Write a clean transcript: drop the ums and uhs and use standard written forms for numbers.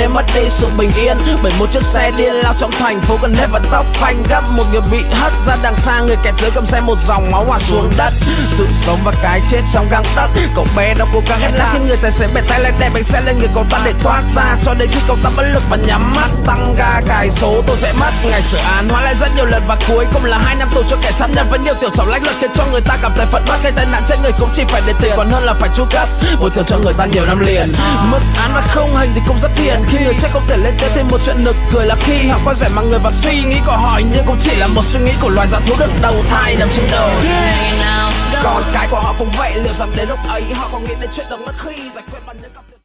để mất đi sự bình yên. Bởi một chiếc xe điên lao trong thành phố gần hết và tóc phanh gấp. Một người bị hất ra đằng xa, người kẹt dưới cầm xe, một dòng máu hòa xuống đất. Sự sống và cái chết trong gang tấc. Cậu bé đó cố gắng hét la khi người tài xế bẻ tay lại đè bánh xe lên người cậu ta để thoát ra. Cho đến khi cậu ta bất lực và nhắm mắt, tăng ga cài số tôi sẽ mất. Ngày xử án hóa lại rất nhiều lần và cuối cùng là 2 năm tù cho kẻ sát nhân. Vẫn nhiều tiểu xảo lách luật khiến cho người ta cảm thấy phẫn uất. Gây tai nạn chết người cũng chỉ phải để tiền, còn hơn là phải chu cấp bồi thường cho người ta nhiều năm liền. Mức án và không hình thì cũng rất thiện. Khi người chết không thể lên tiếng thì một chuyện nực cười là khi họ coi rẻ mà người và suy nghĩ của họ nhưng cũng chỉ là một suy nghĩ của loài dã thú được đầu thai nằm trên đầu. Con cái của họ cũng vậy, liệu rằng đến lúc ấy họ có nghĩ đến chuyện đồng mất khi giải quyết bằng những